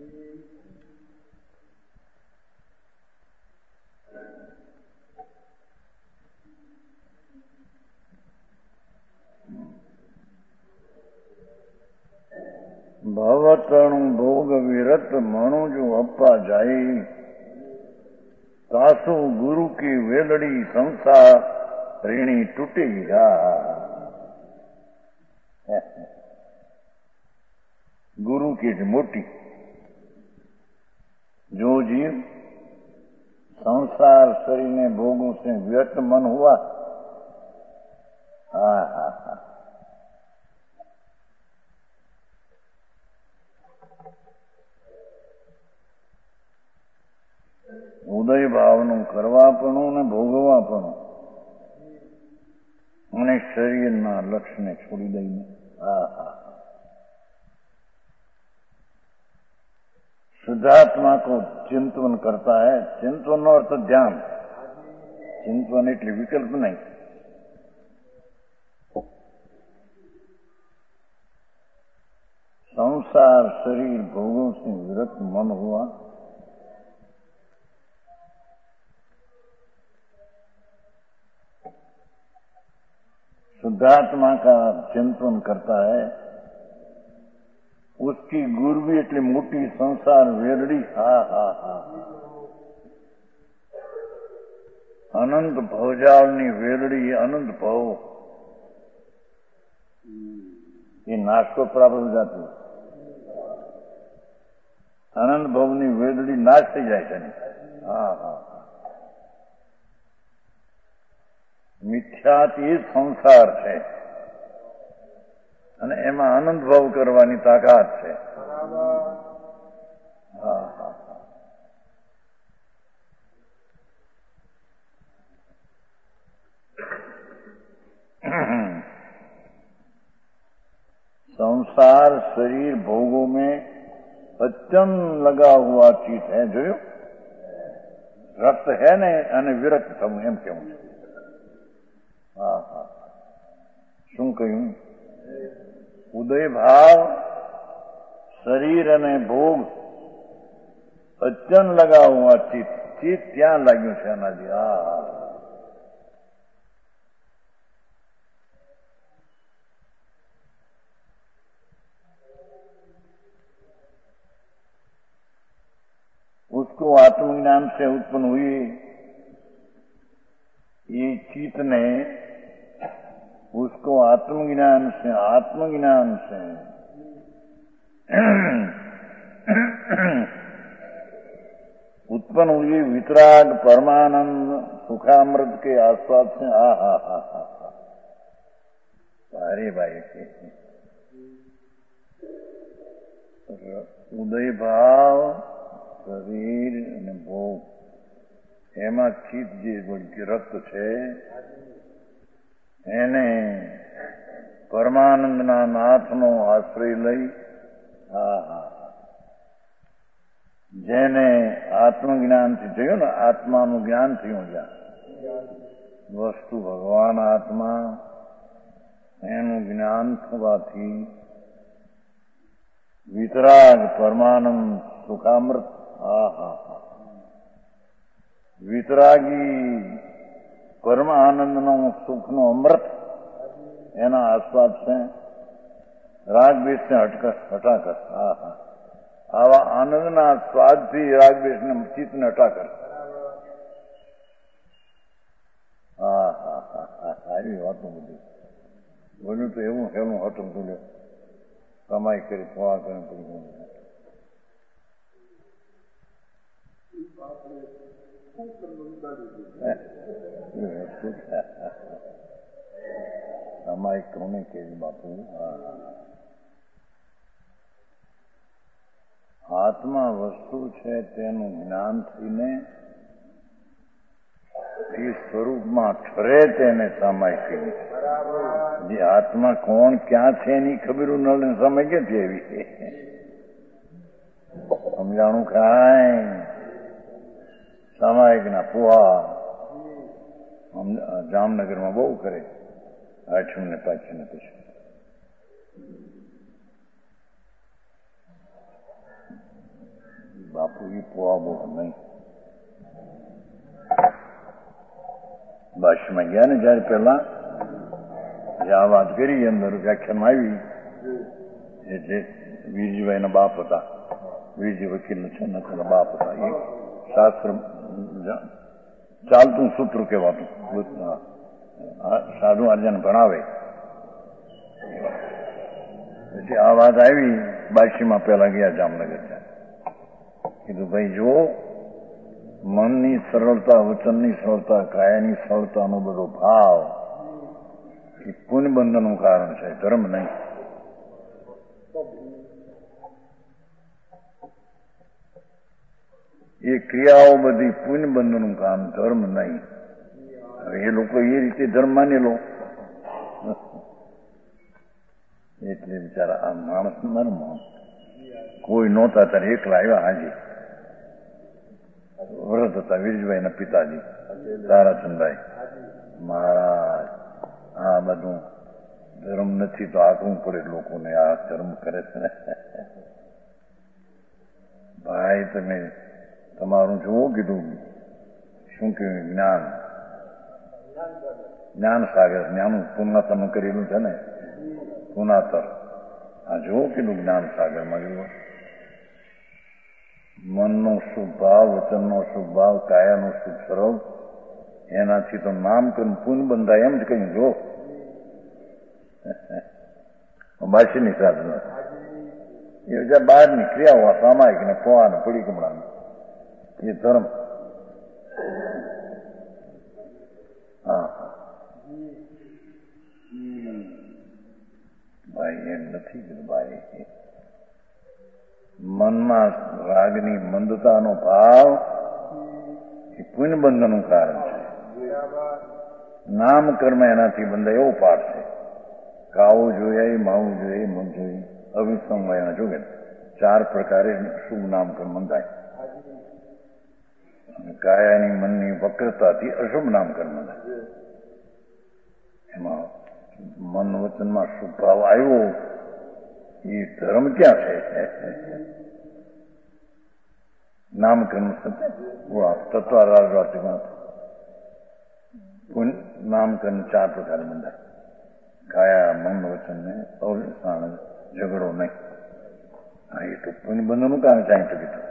ભવતણું ભોગ વિરત મણું જો અપ્પા જાય સાસુ ગુરુ કી વેલડી સંસાર ऋणी टूटेगा. गुरु की मोटी जो जीव संसार शरीर ने भोगों से व्यक्त मन हुआ. हा हा हा. ઉદય ભાવનું કરવાપણું ને ભોગવાપણું અને શરીરના લક્ષ્યને છોડી દઈને शुद्धात्मा को चिंतन करता है. चिंतन નો અર્થ ધ્યાન. ચિંતન એટલે વિકલ્પ નહીં. संसार शरीर भोगों से विरक्त मन हुआ. शुद्धात्मा का चिंतन करता है. उसकी गुरबी એટલે મોટી સંસાર વેરડી. હા હા હા. અનંત ભવજાળની વેરડી અનંત ભવ એ નાશ તો પ્રાપ્ત જાતું. અનંત ભવની વેરડી નાશ થઈ જાય છે. હા હા. મિથ્યાત એ સંસાર છે અને એમાં આનંદ ભાવ કરવાની તાકાત છે. હા હા. संसार शरीर भोगों में अत्यंत लगा हुआ चीज है. જોયું રક્ત હે ને અને વિરક્ત થવું એમ કેવું છે. હા હા. શું કહ્યું? ઉદય ભાવ શરીર અને ભોગ અચન લગા હુઆ ચિત્ત. ચિત્ત ત્યાં લાગ્યું છે એનાથી. હા હા. उसको आत्मज्ञान से उत्पन्न हुई ये चित्त ने उसको आत्मज्ञान से उत्पन्न हुई वितराग परमानंद सुखामृत के आस्वाद से. हा हा हा हा हा. अरे भाई उदय भाव શરીર અને ભોગ એમાં ચિત્ત જે રક્ત છે એને પરમાનંદના નાથનો આશ્રય લઈ જેને આત્મજ્ઞાનથી થયું ને, આત્માનું જ્ઞાન થયું, જ્યાં વસ્તુ ભગવાન આત્મા એનું જ્ઞાન થવાથી વિતરાગ પરમાનંદ સુખામૃત વિતરાગી પરમ આનંદનો સુખનો અમૃત એના આસ્વાદ છે. રાગદ્વેષને હટાકર આવા આનંદના સ્વાદથી રાગદ્વેષને ચિત્તને હટાકર. આવી વાતો બધી બોલ્યું તો એવું હેલું હટું બોલ્યો, કમાઈ કરી ફવા કરી કમાઈ કોને કેવી બાપુ. આત્મા વસ્તુ છે તેનું જ્ઞાન થઈને એ સ્વરૂપમાં ઠરે તેને સમાય કરી. જે આત્મા કોણ ક્યાં છે એની ખબર નળ સમય ક્યાંથી આવી? સમજાણું કાંઈ સામાયિક ના પુહા જામનગરમાં બહુ કરે, 8મ ને 5મ ને પછી બાપુ એ પુહા બહુ નહીં. બાશમાં ગયા ને જયારે પેલા આ વાત કરી અંદર વ્યાખ્યાનમાં આવી, એટલે વીરજીભાઈના બાપ હતા, વીરજી વકીલ છે ને તેના બાપ હતા. એ શાસ્ત્ર ચાલતું સૂત્ર કહેવાતું, સાધુ આર્યને ભણાવે. પછી આ વાત આવી બાશીમાં પેલા ગયા જામનગર. કીધું ભાઈ જુઓ, મનની સરળતા, વચનની સરળતા, કાયાની સરળતાનો બધો ભાવ એ પુણ્યબંધનનું કારણ છે, ધર્મ નહીં. એ ક્રિયાઓ બધી પુણ્યબંધનનું કામ, ધર્મ નહીં. એ લોકો એ રીતે ધર્મ માની લો એટલે બિચારા આ માણસ નરમ, કોઈ નહોતા ત્યારે એકલા આવ્યા. હાજી વ્રત હતા વીરજીભાઈના પિતાજી તારાચંદભાઈ મહારાજ. આ બધું ધર્મ નથી તો આકવું પડે લોકોને, આ ધર્મ કરે છે ને. ભાઈ તમે તમારું જુઓ, કીધું શું કહ્યું, જ્ઞાન જ્ઞાન સાગર, જ્ઞાન પુનાતરનું કરેલું છે ને, પુનાતર. આ જુઓ કીધું જ્ઞાન સાગરમાં કીધું મનનો શુભ ભાવ, વચનનો શુભ ભાવ, કાયાનો શુભ સરળ, એનાથી તો નામકરણ પુણ્ય બંધાય. એમ જ કહ્યું જો બાશીની સાધના એ બધા બહારની ક્રિયાઓ સામાયિક ને પોવાને પડી કમળાને એ ધર્મ. ભાઈ એમ નથી કીધું. ભાઈ મનમાં રાગની મંદતાનો ભાવ એ પુણ્યબંધનનું કારણ છે. નામ કર્મ એનાથી બંધાય એવો પાઠ છે. કાવું જોઈએ, માવું જોઈએ, મન જોઈએ, અવિસંગ એના જોગે 4 પ્રકારે શુભ નામકર્મ બંધાય. કાયાની મનની વક્રતાથી અશુભ નામકર્મ બંધાય. એમાં મન વચનમાં શુભ ભાવ આવ્યો એ ધર્મ ક્યાં છે? નામકર્મ તત્વાર્થમાં નામકર્મ 4 પ્રકારે બંધાય. કાયા મન વચન ને ઝઘડો નહીં. એ તો બંધનું કામ ચાહી તો કીધું.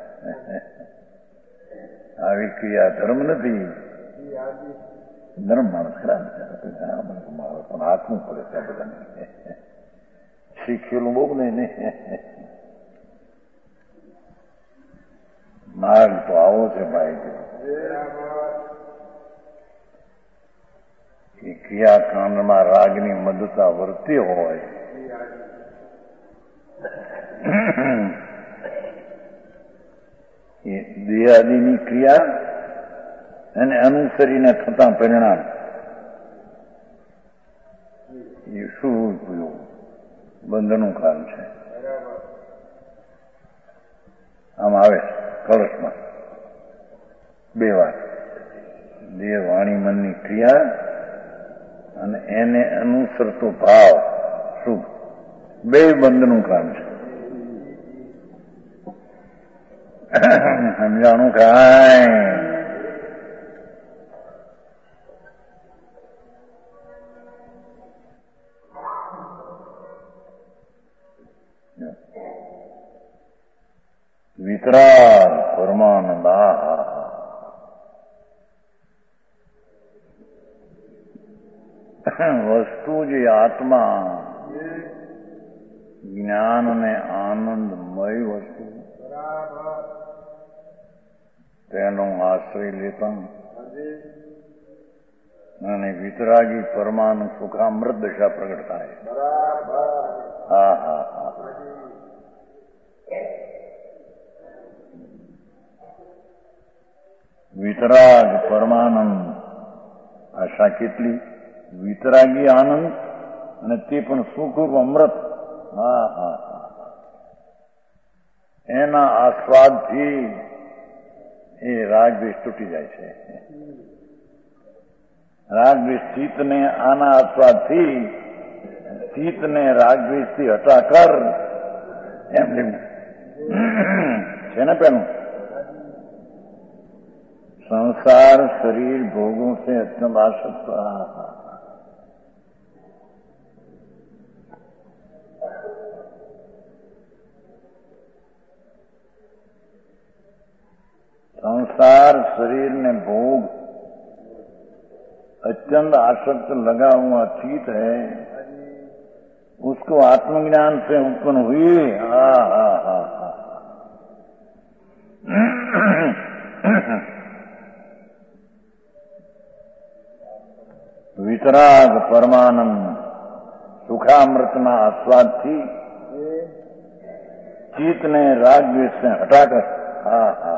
આવી ક્રિયા ધર્મ નથી. ધર્મ માણસ ખરાબ પણ હાથવું પડે ત્યાં બધાને. શીખેલું બહુ નહીં ને. માર્ગ તો આવો છે ભાઈ. એ ક્રિયાકાંડમાં રાગની મદતા વર્તી હોય એ દેહાદિની ક્રિયા એને અનુસરીને થતા પરિણામ એ શું બંધનું કારણ છે. આમ આવે કળશમાં 2 વાર દેહ વાણી મનની ક્રિયા અને એને અનુસરતો ભાવ શુભ 2 બંધનું કામ છે. સમજાણું કાંઈ વિતરાગ પરમાનંદા વસ્તુ જે આત્મા જ્ઞાન અને આનંદમય વસ્તુ તેનો આશ્રય લેતા અને વિતરાગી પરમાનંદ સુખામૃત દશા પ્રગટ થાય. હા હા હા વિતરાગ પરમાનંદ આશા કેટલી વિતરાગી આનંદ અને તે પણ સુખરૂપ અમૃત. હા હા હા એના આસ્વાદથી એ રાગદ્વેષ તૂટી જાય છે. રાગદ્વેષ ચિત્તને આના આસ્વાદથી ચિત્તને રાગદ્વેષથી હટા કર એમ લેવું છે ને. પેલું संसार शरीर भोगों से अत्यंत आसक्त रहा. संसार शरीर ने भोग अत्यंत आसक्त लगा हुआ चित है, उसको आत्मज्ञान से उत्पन्न हुई. हा हा हा हा વિતરાગ પરમાનંદ સુખામૃતના આસ્વાદથી ચિત્તને રાગદ્વેષને હટાકર. હા હા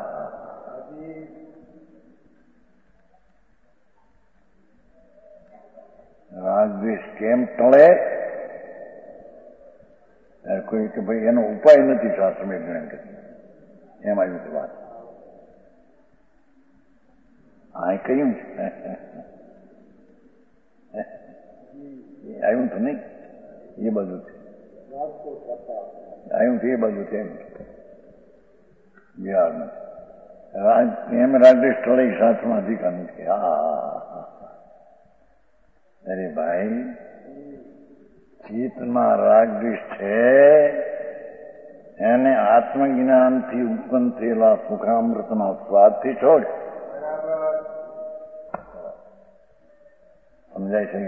રાગદ્વેષ કેમ ટળે? કોઈ કે ભાઈ એનો ઉપાય નથી શાસ્ત્રમાં જ્ઞાન કે એમ આવ્યું વાત. આ કહ્યું છે આવ્યું તો નહીં એ બધું છે આવ્યું તો એ બધું છે બિહારમાં એમ રાગદ્વેષ ટળે શાસ્ત્રમાં અધિકાર નથી. હા અરે ભાઈ ચિત્તમાં રાગદ્વેષ છે એને આત્મજ્ઞાનથી ઉત્પન્ન થયેલા સુખામૃતના સ્વાદથી છોડ. સમજાય છે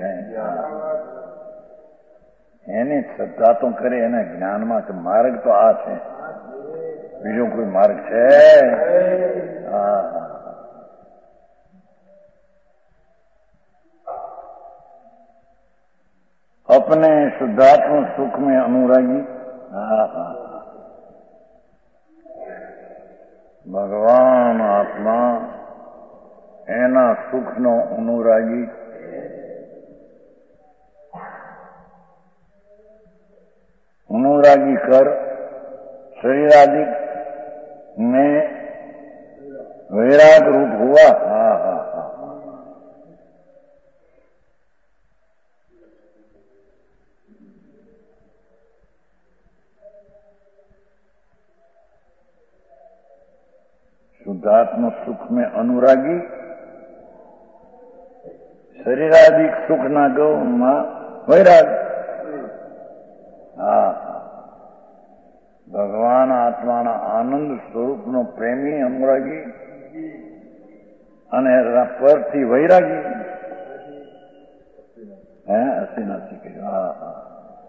એની શ્રદ્ધા તો કરે એના જ્ઞાનમાં કે માર્ગ તો આ છે, બીજો કોઈ માર્ગ છે? હા अपने शुद्धात्म सुख में अनुरागी. હા હા ભગવાન આત્મા એના સુખનો અનુરાગી. अनुरागी कर शरीरादि में वैराग रूप हुआ. हाँ हाँ हाँ शुद्धात्म सुख में अनुरागी शरीरादि सुख ना गौ वैराग. હા ભગવાન આત્માના આનંદ સ્વરૂપનો પ્રેમી અનુરાગી અને પરથી વૈરાગી. હે અસીનાથી કહ્યું. હા હા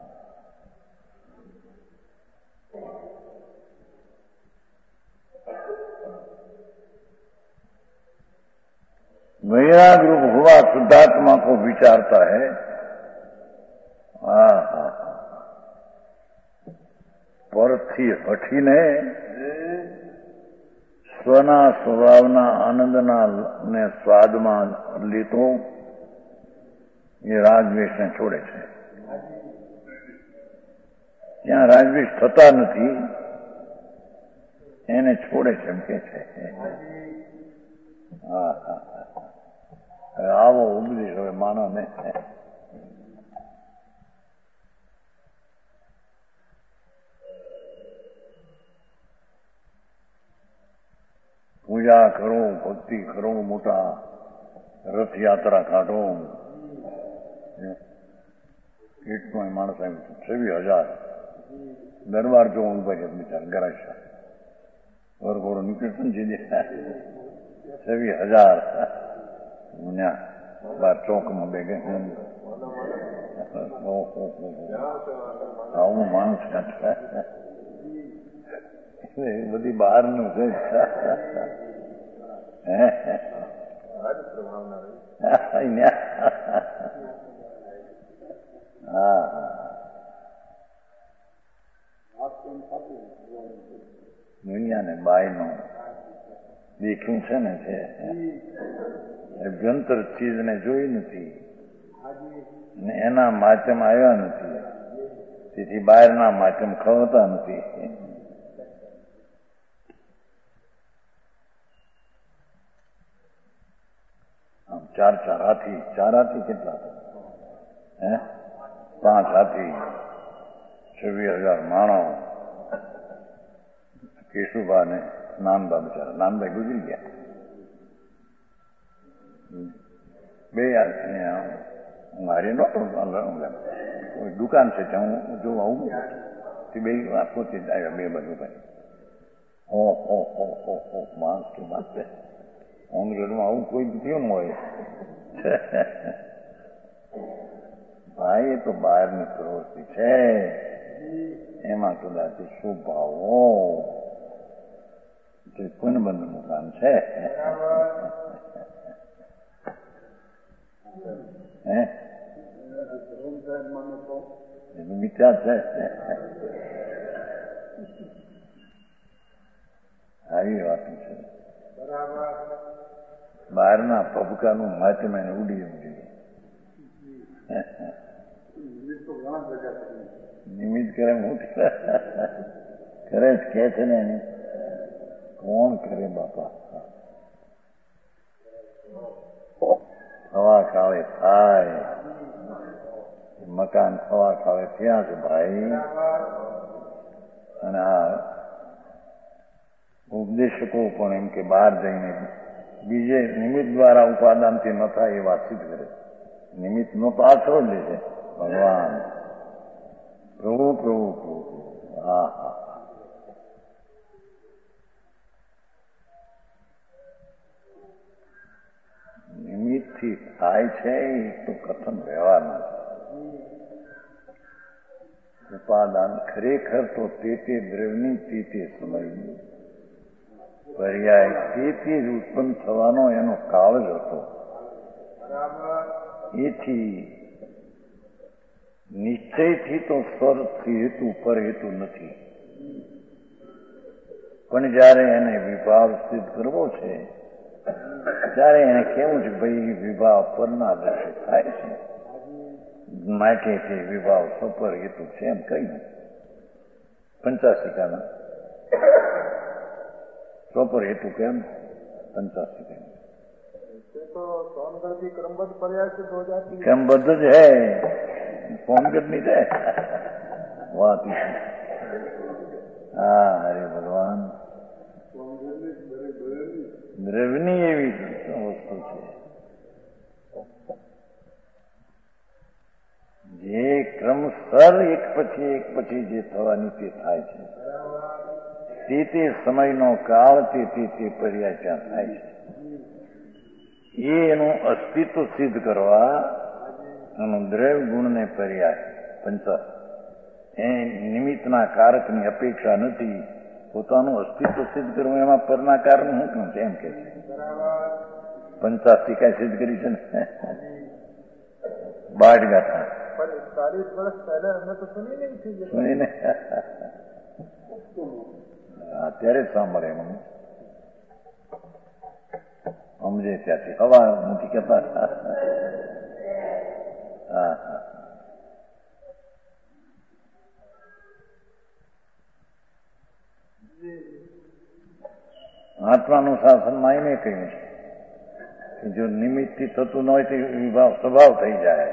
वैराग रूप हुआ शुद्धात्मा को विचारता है. હા હા પરથી હઠીને સ્વના સ્વભાવના આનંદના ને સ્વાદમાં લીધો એ રાગદ્વેષને છોડે છે. ત્યાં રાગદ્વેષ થતા નથી એને છોડે છે એમ કે છે. હા હા હવે આવો ઉપદેશ હવે માનો ને. પૂજા કરો, ભક્તિ કરો, મોટા રથયાત્રા કાઢો. કેટલો માણસ આવ્યું 26,000 દરબાર જો ઉભા છે બિચાર ગરાશા વરઘોડો નીકળતો ને જે 26,000 બાર ચોકમાં બે ગયા. આવું માણસ બધી બહારનું છે. હા દુનિયાને બાયનું દેખ્યું છે ને છે અભ્યંતર ચીજને જોઈ નથી ને એના માધ્યમ આવ્યા નથી, તેથી બહારના માધ્યમ ખવતા નથી. આમ ચાર હાથી કેટલા હે 5 હાથી 26,000 માણસ. કેશુભા ને નાનબા બિચારા નાનભાઈ ગુજરી ગયા. બે મારી નહોતો દુકાન છે ત્યાં હું જોવા આવું તે બે પોતે જ આવ્યા. બે બાજુ ભાઈ હો માણસ કે માણસ હોમગેટમાં આવું કોઈ કેમ હોય. ભાઈ એ તો બહારની પ્રવૃત્તિ છે, એમાં કદાચ સ્વભાવો પુનબંધનું કામ છે. એનું વિચાર છે. આવી વાત છે. બહારના પબકાનું માધ્યમ એને ઉડી જોઈએ. નિમિત્ત કરે હું કરે જ કે છે ને એને કોણ કરે બાપા. હવા કાળે થાય મકાન, હવા કાળે ત્યાં છે ભાઈ. અને આ ઉપદેશકો પણ એમ કે બહાર જઈને બીજે નિમિત્ત દ્વારા ઉપાદાનથી ન થાય એ વાત સિદ્ધ કરે. નિમિત્ત નો તો આશરો લે છે ભગવાન. પ્રભુ પ્રભુ પ્રભુ. હા હા નિમિત્તથી થાય છે તો કથન વ્યવહારના ઉપાદાન ખરેખર તો તે દ્રવ્યની તે સમયની પર્યાય તે જ ઉત્પન્ન થવાનો એનો કાળ જ હતો. એથી નિશ્ચયથી તો સ્વરથી હેતુ પર હેતુ નથી, પણ જયારે એને વિભાવ સિદ્ધ કરવો છે ત્યારે એને કેવું છે ભાઈ વિભાવ પરના દર્શે થાય છે માટે તે વિભાવ સપર હેતુ છે એમ કહ્યું. 85 સપર હેતુ કેમ 85 क्रमबद्ध જ હૈ ફોનગત નહીં છે વાત. હા હરે ભગવાન દ્રવ્યની એવી વસ્તુ છે જે ક્રમસર એક પછી જે થવાની તે થાય છે. તે સમયનો કાળ તે પર્યાય ત્યાં થાય છે. એનું અસ્તિત્વ સિદ્ધ કરવા એનું દ્રવ્ય ગુણને પર્યાય 85 એ નિમિત્તના કારકની અપેક્ષા નથી. પોતાનું અસ્તિત્વ સિદ્ધ કરવું એમાં પરના કારણ શું છે એમ કે 85 કઈ સિદ્ધ કરી છે ને બાઢ ગાથા 40 વર્ષ પહેલા અમે તો સુની નહીં અત્યારે જ સાંભળે મને સમજે ત્યાંથી હવા નથી કહેતા. હા હા આત્માનું શાસનમાં એને કહ્યું છે કે જો નિમિત્તથી થતું ન હોય તો વિભાવ સ્વભાવ થઈ જાય.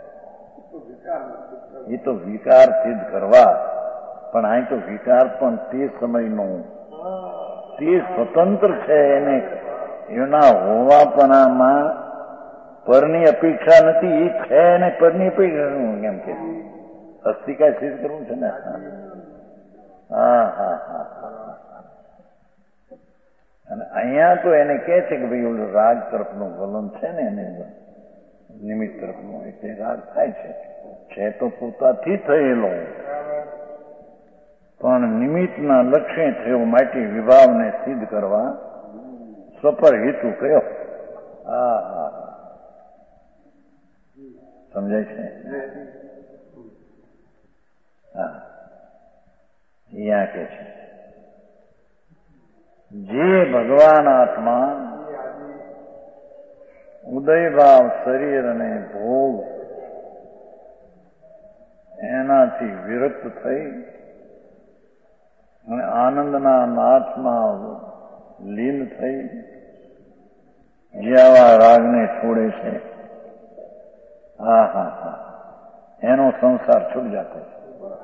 એ તો વિકાર સિદ્ધ કરવા, પણ અહીં તો વિકાર પણ તે સમયનો તે સ્વતંત્ર છે. એને એના હોવાપણામાં પરની અપેક્ષા નથી. એ છે અને પરની અપેક્ષા કેમ કે અસ્તિકા સિદ્ધ કરવું છે ને. હા હા હા અને અહીંયા તો એને કહે છે કે ભાઈ ઓલું રાગ તરફનું વલણ છે ને એને નિમિત્ત તરફનું, એટલે રાગ થાય છે તો પોતાથી થયેલો પણ નિમિત્તના લક્ષ્ય થયો માટે વિભાવને સિદ્ધ કરવા સ્વપર હેતુ કયો. હા હા સમજાય છે. હા અહીંયા કે છે જે ભગવાન આત્મા ઉદય ભાવ શરીર અને ભોગ એનાથી વિરક્ત થઈ અને આનંદના નાથમાં લીન થઈ જે આવા રાગને છોડે છે, હા હા હા એનો સંસાર છૂટ जाता है.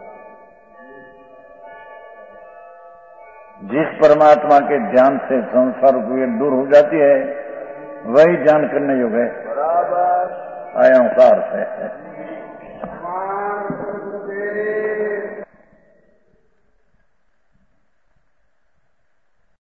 जिस परमात्मा के ध्यान से संसार रूपी दूर हो जाती है वही ध्यान करने योग्य है. आया सार से